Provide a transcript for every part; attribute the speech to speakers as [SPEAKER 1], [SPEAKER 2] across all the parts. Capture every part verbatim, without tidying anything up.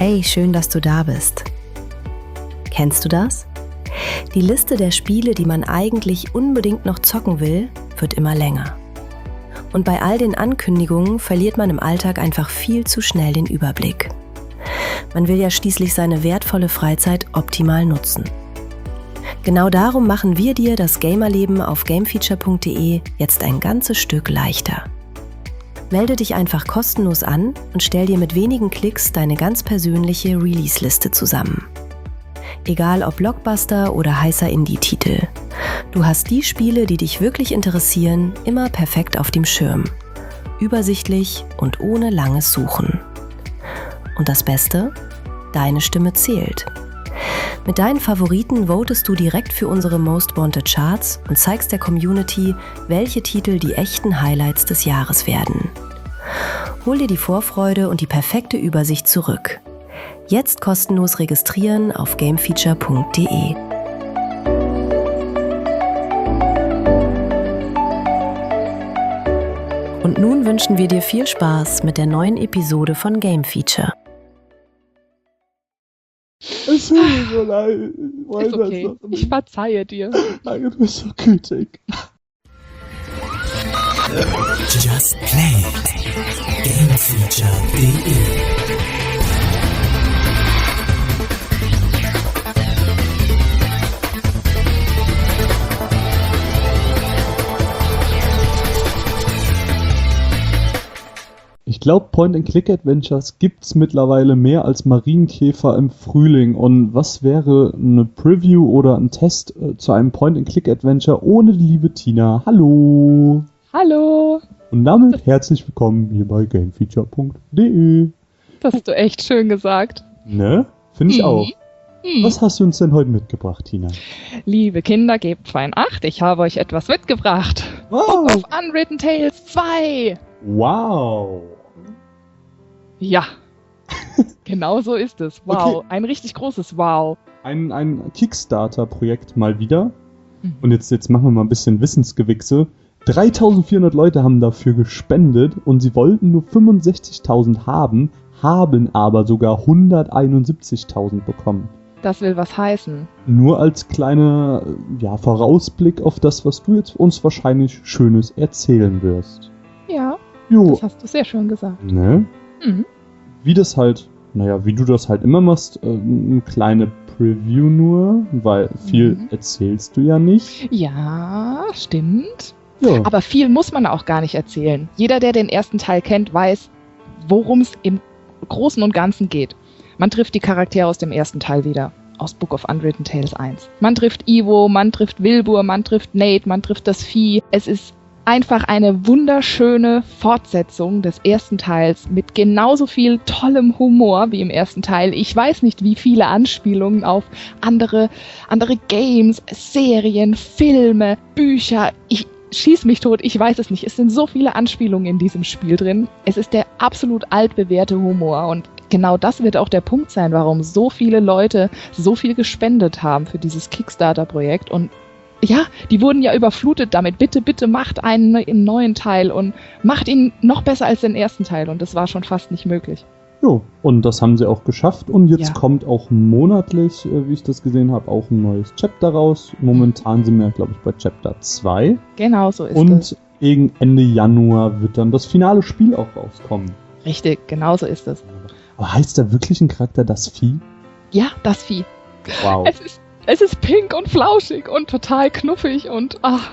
[SPEAKER 1] Hey, schön, dass du da bist. Kennst du das? Die Liste der Spiele, die man eigentlich unbedingt noch zocken will, wird immer länger. Und bei all den Ankündigungen verliert man im Alltag einfach viel zu schnell den Überblick. Man will ja schließlich seine wertvolle Freizeit optimal nutzen. Genau darum machen wir dir das Gamerleben auf gamefeature punkt de jetzt ein ganzes Stück leichter. Melde dich einfach kostenlos an und stell dir mit wenigen Klicks deine ganz persönliche Release-Liste zusammen. Egal ob Blockbuster oder heißer Indie-Titel. Du hast die Spiele, die dich wirklich interessieren, immer perfekt auf dem Schirm. Übersichtlich und ohne langes Suchen. Und das Beste? Deine Stimme zählt. Mit deinen Favoriten votest du direkt für unsere Most Wanted Charts und zeigst der Community, welche Titel die echten Highlights des Jahres werden. Hol dir die Vorfreude und die perfekte Übersicht zurück. Jetzt kostenlos registrieren auf gamefeature punkt de. Und nun wünschen wir dir viel Spaß mit der neuen Episode von Game Feature.
[SPEAKER 2] Es tut mir so leid. Ich
[SPEAKER 3] Ist okay. Ich verzeihe dir.
[SPEAKER 2] Danke, du bist so gütig.
[SPEAKER 4] Just Play It. gamefeature punkt de.
[SPEAKER 2] Ich glaube, Point-and-Click-Adventures gibt's mittlerweile mehr als Marienkäfer im Frühling. Und was wäre eine Preview oder ein Test äh, zu einem Point-and-Click-Adventure ohne die liebe Tina? Hallo!
[SPEAKER 3] Hallo!
[SPEAKER 2] Und damit herzlich willkommen hier bei gamefeature punkt de.
[SPEAKER 3] Das hast du echt schön gesagt.
[SPEAKER 2] Ne? Finde ich
[SPEAKER 3] Mhm.
[SPEAKER 2] auch.
[SPEAKER 3] Hm.
[SPEAKER 2] Was hast du uns denn heute mitgebracht, Tina?
[SPEAKER 3] Liebe Kinder, gebt fein Acht, ich habe euch etwas mitgebracht.
[SPEAKER 2] Wow!
[SPEAKER 3] Book of Unwritten Tales zwei!
[SPEAKER 2] Wow!
[SPEAKER 3] Ja, genau so ist es. Wow,
[SPEAKER 2] Okay.
[SPEAKER 3] ein richtig großes Wow.
[SPEAKER 2] Ein, ein Kickstarter-Projekt mal wieder.
[SPEAKER 3] Mhm.
[SPEAKER 2] Und jetzt, jetzt machen wir mal ein bisschen Wissensgewichse. dreitausendvierhundert Leute haben dafür gespendet und sie wollten nur fünfundsechzigtausend haben, haben aber sogar hunderteinundsiebzigtausend bekommen.
[SPEAKER 3] Das will was heißen.
[SPEAKER 2] Nur als kleiner ja, Vorausblick auf das, was du jetzt uns wahrscheinlich Schönes erzählen wirst.
[SPEAKER 3] Ja,
[SPEAKER 2] Jo,
[SPEAKER 3] das hast du sehr schön gesagt.
[SPEAKER 2] ne?
[SPEAKER 3] Mhm.
[SPEAKER 2] Wie das halt, naja, wie du das halt immer machst, äh, eine kleine Preview nur, weil viel
[SPEAKER 3] Mhm.
[SPEAKER 2] erzählst du ja nicht.
[SPEAKER 3] Ja, stimmt.
[SPEAKER 2] Ja,
[SPEAKER 3] Aber viel muss man auch gar nicht erzählen. Jeder, der den ersten Teil kennt, weiß, worum es im Großen und Ganzen geht. Man trifft die Charaktere aus dem ersten Teil wieder. Aus Book of Unwritten Tales eins. Man trifft Ivo, man trifft Wilbur, man trifft Nate, man trifft das Vieh. Es ist einfach eine wunderschöne Fortsetzung des ersten Teils mit genauso viel tollem Humor wie im ersten Teil. Ich weiß nicht, wie viele Anspielungen auf andere, andere Games, Serien, Filme, Bücher. Ich schieß mich tot, ich weiß es nicht. Es sind so viele Anspielungen in diesem Spiel drin. Es ist der absolut altbewährte Humor und genau das wird auch der Punkt sein, warum so viele Leute so viel gespendet haben für dieses Kickstarter-Projekt. Und ja, die wurden ja überflutet damit. Bitte, bitte macht einen im neuen Teil und macht ihn noch besser als den ersten Teil. Und das war schon fast nicht möglich.
[SPEAKER 2] jo. Und das haben sie auch geschafft. Und jetzt
[SPEAKER 3] Ja.
[SPEAKER 2] kommt auch monatlich, äh, wie ich das gesehen habe, auch ein neues Chapter raus. Momentan sind wir, glaube ich, bei Chapter zwei.
[SPEAKER 3] Genau so ist es.
[SPEAKER 2] Und gegen Ende Januar wird dann das finale Spiel auch rauskommen.
[SPEAKER 3] Richtig, genau so ist es.
[SPEAKER 2] Aber heißt da wirklich ein Charakter das Vieh?
[SPEAKER 3] Ja, das Vieh.
[SPEAKER 2] Wow.
[SPEAKER 3] Es ist, es ist pink und flauschig und total knuffig und ach,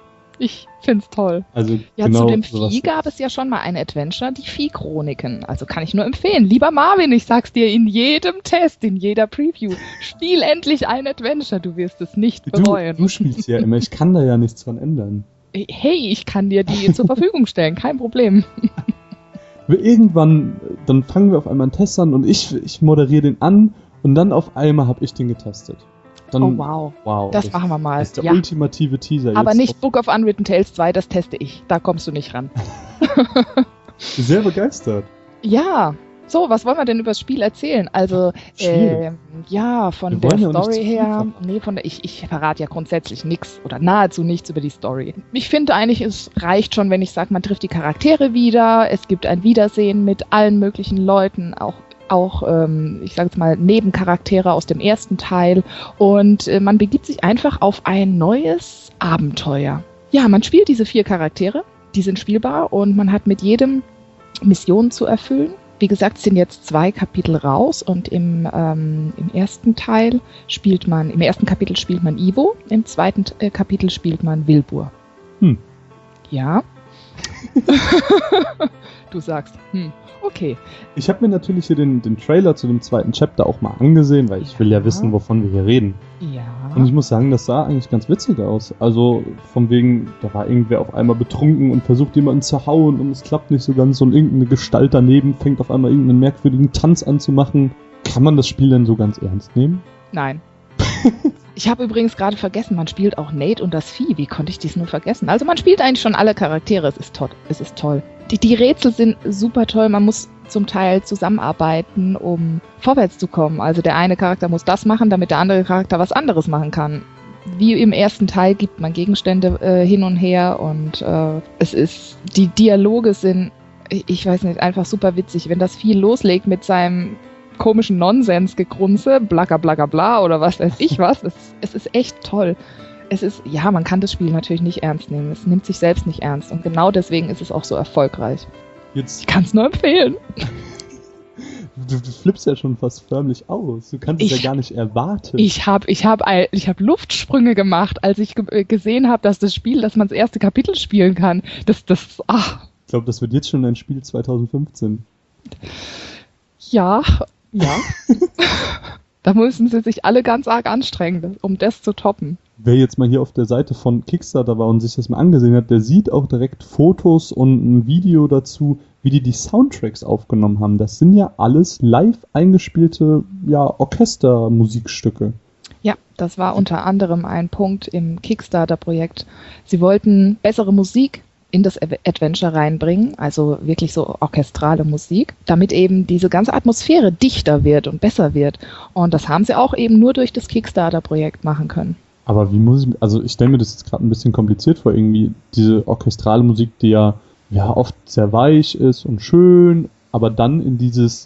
[SPEAKER 3] ich find's toll.
[SPEAKER 2] Also
[SPEAKER 3] Ja,
[SPEAKER 2] genau
[SPEAKER 3] zu dem
[SPEAKER 2] sowas.
[SPEAKER 3] Vieh gab es ja schon mal ein Adventure, die Vieh-Chroniken. Also kann ich nur empfehlen. Lieber Marvin, ich sag's dir in jedem Test, in jeder Preview. Spiel endlich ein Adventure, du wirst es nicht
[SPEAKER 2] Du,
[SPEAKER 3] bereuen.
[SPEAKER 2] du spielst ja immer, ich kann da ja nichts dran ändern.
[SPEAKER 3] Hey, ich kann dir die zur Verfügung stellen, kein Problem.
[SPEAKER 2] Irgendwann, dann fangen wir auf einmal einen Test an und ich, ich moderiere den an und dann auf einmal habe ich den getestet. Dann,
[SPEAKER 3] Oh wow,
[SPEAKER 2] wow.
[SPEAKER 3] das machen wir mal.
[SPEAKER 2] Das ist der
[SPEAKER 3] Ja.
[SPEAKER 2] ultimative Teaser.
[SPEAKER 3] Aber
[SPEAKER 2] jetzt
[SPEAKER 3] nicht
[SPEAKER 2] auf-
[SPEAKER 3] Book of Unwritten Tales zwei, das teste ich. Da kommst du nicht ran.
[SPEAKER 2] Sehr begeistert.
[SPEAKER 3] Ja, so, was wollen wir denn über das Spiel erzählen? Also,
[SPEAKER 2] Spiel.
[SPEAKER 3] äh, ja, von
[SPEAKER 2] Wir
[SPEAKER 3] der
[SPEAKER 2] wollen ja auch nicht
[SPEAKER 3] Story
[SPEAKER 2] zu viel
[SPEAKER 3] her,
[SPEAKER 2] verraten.
[SPEAKER 3] nee, von der, ich, ich verrate ja grundsätzlich nichts oder nahezu nichts über die Story. Ich finde eigentlich, es reicht schon, wenn ich sage, man trifft die Charaktere wieder, es gibt ein Wiedersehen mit allen möglichen Leuten, auch auch, ähm, ich sage jetzt mal, Nebencharaktere aus dem ersten Teil. Und äh, man begibt sich einfach auf ein neues Abenteuer. Ja, man spielt diese vier Charaktere, die sind spielbar und man hat mit jedem Missionen zu erfüllen. Wie gesagt, es sind jetzt zwei Kapitel raus und im, ähm, im ersten Teil spielt man, im ersten Kapitel spielt man Ivo, im zweiten äh, Kapitel spielt man Wilbur.
[SPEAKER 2] Hm.
[SPEAKER 3] Ja. Du sagst, hm, okay.
[SPEAKER 2] Ich habe mir natürlich hier den, den Trailer zu dem zweiten Chapter auch mal angesehen, weil ich
[SPEAKER 3] Ja.
[SPEAKER 2] will ja wissen, wovon wir hier reden.
[SPEAKER 3] Ja.
[SPEAKER 2] Und ich muss sagen, das sah eigentlich ganz witzig aus. Also von wegen, da war irgendwer auf einmal betrunken und versucht jemanden zu hauen und es klappt nicht so ganz und irgendeine Gestalt daneben fängt auf einmal irgendeinen merkwürdigen Tanz an zu machen. Kann man das Spiel denn so ganz ernst nehmen?
[SPEAKER 3] Nein. Ich habe übrigens gerade vergessen, man spielt auch Nate und das Vieh. Wie konnte ich dies nur vergessen? Also man spielt eigentlich schon alle Charaktere. Es ist toll. Es ist toll. Die, die Rätsel sind super toll. Man muss zum Teil zusammenarbeiten, um vorwärts zu kommen. Also der eine Charakter muss das machen, damit der andere Charakter was anderes machen kann. Wie im ersten Teil gibt man Gegenstände äh, hin und her und äh, es ist, die Dialoge sind, ich weiß nicht, einfach super witzig. Wenn das Vieh loslegt mit seinem komischen Nonsensgegrunze, blacka blacka bla oder was weiß ich was, es, es ist echt toll. Es ist, ja, man kann das Spiel natürlich nicht ernst nehmen. Es nimmt sich selbst nicht ernst und genau deswegen ist es auch so erfolgreich.
[SPEAKER 2] Jetzt,
[SPEAKER 3] Ich kann es nur empfehlen.
[SPEAKER 2] du, du flippst ja schon fast förmlich aus. Du kannst es
[SPEAKER 3] Ich-
[SPEAKER 2] ja gar nicht erwarten.
[SPEAKER 3] Ich habe ich hab, ein- ich hab Luftsprünge gemacht, als ich ge gesehen habe, dass das Spiel, dass man das erste Kapitel spielen kann. Das, das, ach,
[SPEAKER 2] Ich glaube, das wird jetzt schon ein Spiel zwanzig fünfzehn.
[SPEAKER 3] ja, ja. Da müssen sie sich alle ganz arg anstrengen, um das zu toppen.
[SPEAKER 2] Wer jetzt mal hier auf der Seite von Kickstarter war und sich das mal angesehen hat, der sieht auch direkt Fotos und ein Video dazu, wie die die Soundtracks aufgenommen haben. Das sind ja alles live eingespielte ja, Orchestermusikstücke.
[SPEAKER 3] Ja, das war unter anderem ein Punkt im Kickstarter-Projekt. Sie wollten bessere Musik in das Ad- Adventure reinbringen, also wirklich so orchestrale Musik, damit eben diese ganze Atmosphäre dichter wird und besser wird. Und das haben sie auch eben nur durch das Kickstarter-Projekt machen können.
[SPEAKER 2] Aber wie muss ich, also ich stelle mir das jetzt gerade ein bisschen kompliziert vor, irgendwie diese orchestrale Musik, die ja, ja oft sehr weich ist und schön, aber dann in dieses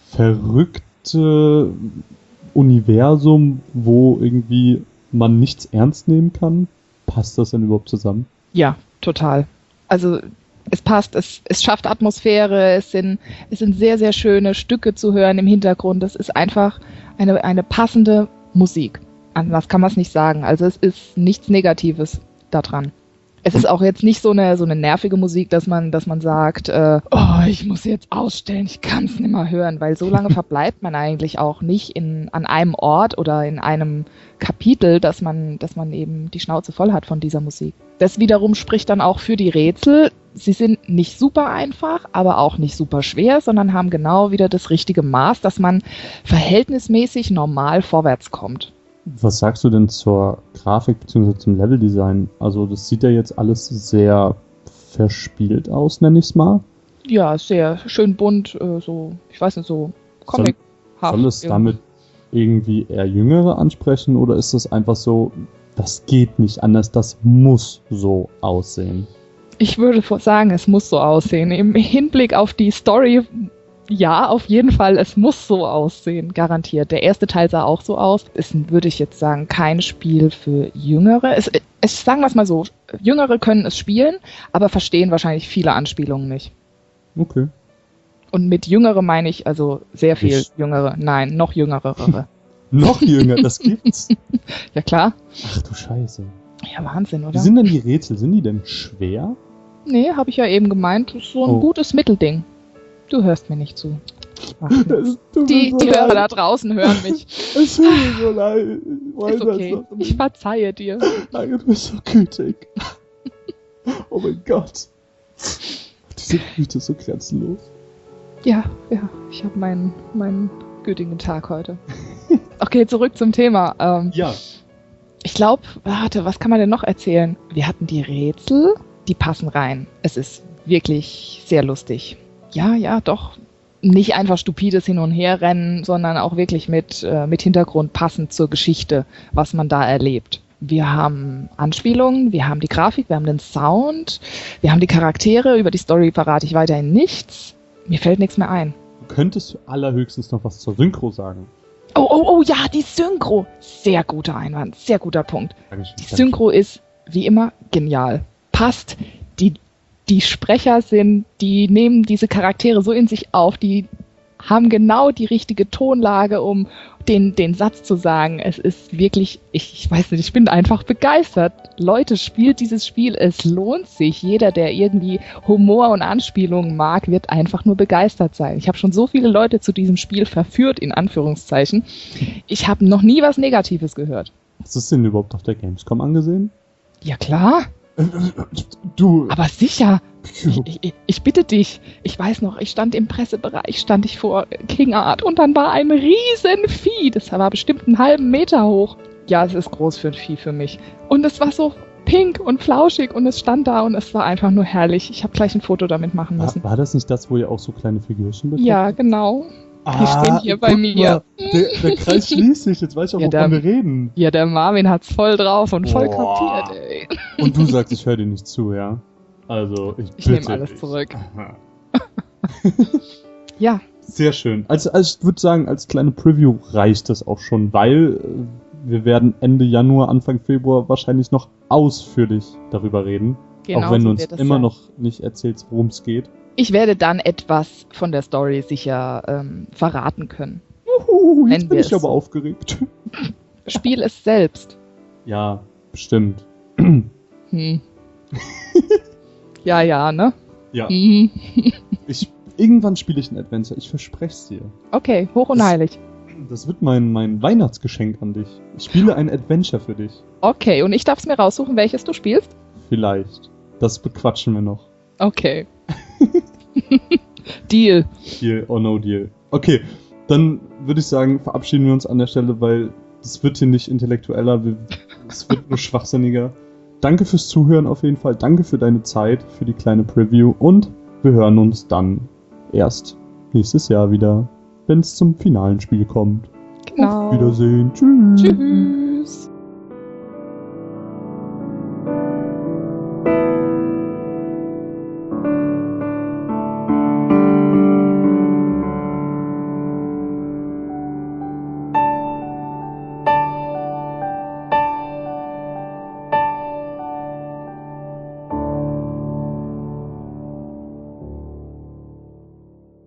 [SPEAKER 2] verrückte Universum, wo irgendwie man nichts ernst nehmen kann. Passt das denn überhaupt zusammen?
[SPEAKER 3] Ja, total. Also es passt, es, es schafft Atmosphäre, es sind, es sind sehr, sehr schöne Stücke zu hören im Hintergrund. Es ist einfach eine, eine passende Musik. Anders kann man es nicht sagen. Also es ist nichts Negatives daran. Es ist auch jetzt nicht so eine, so eine nervige Musik, dass man, dass man sagt, äh, oh, ich muss jetzt ausstellen, ich kann es nicht mehr hören, weil so lange verbleibt man eigentlich auch nicht in, an einem Ort oder in einem Kapitel, dass man, dass man eben die Schnauze voll hat von dieser Musik. Das wiederum spricht dann auch für die Rätsel. Sie sind nicht super einfach, aber auch nicht super schwer, sondern haben genau wieder das richtige Maß, dass man verhältnismäßig normal vorwärts kommt.
[SPEAKER 2] Was sagst du denn zur Grafik bzw. zum Leveldesign? Also das sieht ja jetzt alles sehr verspielt aus, nenne ich es mal.
[SPEAKER 3] Ja, sehr schön bunt, äh, so, ich weiß nicht, so comic
[SPEAKER 2] Soll es damit irgendwie eher Jüngere ansprechen oder ist das einfach so, das geht nicht anders, das muss so aussehen?
[SPEAKER 3] Ich würde vor- sagen, es muss so aussehen. Im Hinblick auf die Story, ja, auf jeden Fall, es muss so aussehen, garantiert. Der erste Teil sah auch so aus. Es würde ich jetzt sagen, kein Spiel für Jüngere. Es, es, sagen wir es mal so, Jüngere können es spielen, aber verstehen wahrscheinlich viele Anspielungen nicht.
[SPEAKER 2] Okay.
[SPEAKER 3] Und mit Jüngere meine ich also sehr viel
[SPEAKER 2] Ich-
[SPEAKER 3] Jüngere. Nein, noch Jüngere.
[SPEAKER 2] Noch jünger, das gibt's.
[SPEAKER 3] Ja klar.
[SPEAKER 2] Ach du Scheiße.
[SPEAKER 3] Ja, Wahnsinn,
[SPEAKER 2] Wie
[SPEAKER 3] oder?
[SPEAKER 2] sind denn die Rätsel? Sind die denn schwer?
[SPEAKER 3] Nee, habe ich ja eben gemeint. Das ist so ein
[SPEAKER 2] Oh.
[SPEAKER 3] gutes Mittelding. Du hörst mir nicht zu. Ach,
[SPEAKER 2] Das tut
[SPEAKER 3] die
[SPEAKER 2] mir so
[SPEAKER 3] die Hörer da
[SPEAKER 2] leid.
[SPEAKER 3] draußen hören mich.
[SPEAKER 2] Es tut mir so leid. Ich weiß
[SPEAKER 3] Ist okay.
[SPEAKER 2] das doch
[SPEAKER 3] Ich
[SPEAKER 2] nicht.
[SPEAKER 3] verzeihe dir.
[SPEAKER 2] Danke, du bist so gütig. Oh mein Gott. Diese Güte ist so grenzenlos.
[SPEAKER 3] Ja, ja, ich habe meinen, meinen gütigen Tag heute. Okay, zurück zum Thema. Ähm,
[SPEAKER 2] Ja.
[SPEAKER 3] ich glaube, warte, was kann man denn noch erzählen? Wir hatten die Rätsel, die passen rein. Es ist wirklich sehr lustig. Ja, ja, doch. Nicht einfach stupides Hin- und Herrennen, sondern auch wirklich mit, äh, mit Hintergrund passend zur Geschichte, was man da erlebt. Wir haben Anspielungen, wir haben die Grafik, wir haben den Sound, wir haben die Charaktere. Über die Story verrate ich weiterhin nichts. Mir fällt nichts mehr ein.
[SPEAKER 2] Du könntest allerhöchstens noch was zur Synchro sagen.
[SPEAKER 3] Oh, oh, oh, ja, die Synchro. Sehr guter Einwand, sehr guter Punkt.
[SPEAKER 2] Dankeschön.
[SPEAKER 3] Die Synchro ist, wie immer, genial. Passt. Die, die Sprecher sind, die nehmen diese Charaktere so in sich auf, die haben genau die richtige Tonlage, um den, den Satz zu sagen. Es ist wirklich, ich, ich weiß nicht, ich bin einfach begeistert. Leute, spielt dieses Spiel, es lohnt sich. Jeder, der irgendwie Humor und Anspielungen mag, wird einfach nur begeistert sein. Ich habe schon so viele Leute zu diesem Spiel verführt, in Anführungszeichen. Ich habe noch nie was Negatives gehört.
[SPEAKER 2] Hast du es denn überhaupt auf der Gamescom angesehen?
[SPEAKER 3] Ja klar,
[SPEAKER 2] Du.
[SPEAKER 3] aber sicher. Ich, ich, ich bitte dich, ich weiß noch, ich stand im Pressebereich, stand ich vor King Art und dann war ein riesen Vieh, das war bestimmt einen halben Meter hoch. Ja, es ist groß für ein Vieh für mich. Und es war so pink und flauschig und es stand da und es war einfach nur herrlich. Ich habe gleich ein Foto damit machen müssen.
[SPEAKER 2] War, war das nicht das, wo ihr auch so kleine Figürchen bekommt?
[SPEAKER 3] Ja, genau. Die
[SPEAKER 2] Ah,
[SPEAKER 3] stehen hier bei
[SPEAKER 2] guck
[SPEAKER 3] mir.
[SPEAKER 2] mal, der, der Kreis schließt sich, jetzt weiß ich auch,
[SPEAKER 3] Ja,
[SPEAKER 2] wovon
[SPEAKER 3] der-
[SPEAKER 2] wir reden.
[SPEAKER 3] Ja, der Marvin hat's voll drauf und voll
[SPEAKER 2] Boah.
[SPEAKER 3] kapiert, ey.
[SPEAKER 2] Und du sagst, ich höre dir nicht zu, ja? Also, ich
[SPEAKER 3] Ich
[SPEAKER 2] bitte
[SPEAKER 3] nehme alles
[SPEAKER 2] dich.
[SPEAKER 3] zurück.
[SPEAKER 2] Aha.
[SPEAKER 3] Ja,
[SPEAKER 2] Sehr schön. Also, also ich würde sagen, als kleine Preview reicht das auch schon, weil äh, wir werden Ende Januar, Anfang Februar wahrscheinlich noch ausführlich darüber reden.
[SPEAKER 3] genau.
[SPEAKER 2] auch wenn
[SPEAKER 3] so
[SPEAKER 2] du uns
[SPEAKER 3] wird es
[SPEAKER 2] immer
[SPEAKER 3] sein.
[SPEAKER 2] noch nicht erzählst, worum es geht.
[SPEAKER 3] Ich werde dann etwas von der Story sicher ähm, verraten können.
[SPEAKER 2] Juhu, jetzt
[SPEAKER 3] Nennen
[SPEAKER 2] bin
[SPEAKER 3] wir
[SPEAKER 2] ich
[SPEAKER 3] es
[SPEAKER 2] aber
[SPEAKER 3] so.
[SPEAKER 2] aufgeregt.
[SPEAKER 3] Spiel es selbst.
[SPEAKER 2] Ja, bestimmt.
[SPEAKER 3] Hm. Ja, ja, ne?
[SPEAKER 2] Ja,
[SPEAKER 3] Mhm.
[SPEAKER 2] ich, irgendwann spiele ich ein Adventure, ich verspreche es dir.
[SPEAKER 3] Okay, hoch und
[SPEAKER 2] Das-
[SPEAKER 3] heilig.
[SPEAKER 2] Das wird mein, mein Weihnachtsgeschenk an dich. Ich spiele ein Adventure für dich.
[SPEAKER 3] Okay, und ich darf es mir raussuchen, welches du spielst?
[SPEAKER 2] Vielleicht. Das bequatschen wir noch.
[SPEAKER 3] Okay. Deal.
[SPEAKER 2] Deal or no deal. Okay, dann würde ich sagen, verabschieden wir uns an der Stelle, weil es wird hier nicht intellektueller, wir- es wird nur schwachsinniger. Danke fürs Zuhören auf jeden Fall. Danke für deine Zeit, für die kleine Preview und wir hören uns dann erst nächstes Jahr wieder, wenn es zum finalen Spiel kommt.
[SPEAKER 3] Genau.
[SPEAKER 2] Auf Wiedersehen. Tschüss.
[SPEAKER 3] Tschüss.